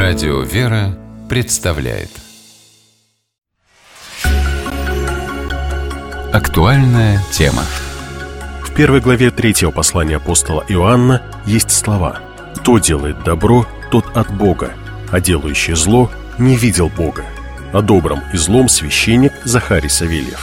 Радио «Вера» представляет актуальная тема. В первой главе 3 послания апостола Иоанна есть слова: «Кто делает добро, тот от Бога, а делающий зло не видел Бога». О добром и злом священник Захарий Савельев.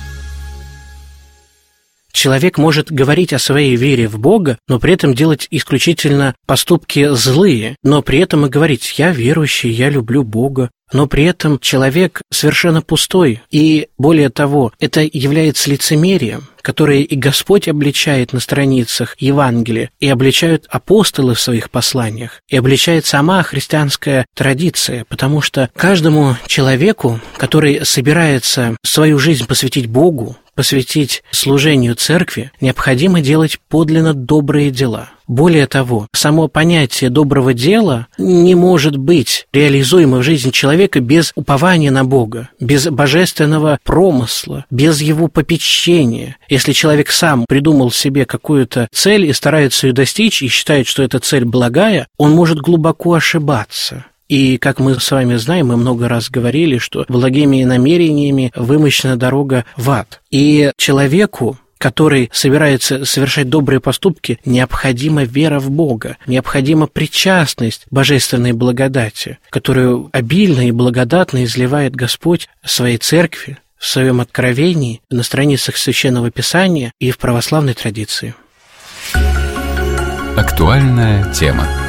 Человек может говорить о своей вере в Бога, но при этом делать исключительно поступки злые, но при этом и говорить: «Я верующий, я люблю Бога». Но при этом человек совершенно пустой. И более того, это является лицемерием, которое и Господь обличает на страницах Евангелия, и обличают апостолы в своих посланиях, и обличает сама христианская традиция, потому что каждому человеку, который собирается свою жизнь посвятить Богу, посвятить служению церкви, необходимо делать подлинно добрые дела. Более того, само понятие доброго дела не может быть реализуемо в жизни человека без упования на Бога, без божественного промысла, без его попечения. Если человек сам придумал себе какую-то цель и старается ее достичь, и считает, что эта цель благая, он может глубоко ошибаться. И, как мы с вами знаем, мы много раз говорили, что благими намерениями вымощена дорога в ад. И человеку, который собирается совершать добрые поступки, необходима вера в Бога, необходима причастность божественной благодати, которую обильно и благодатно изливает Господь в своей церкви, в своем откровении, на страницах Священного Писания и в православной традиции. Актуальная тема.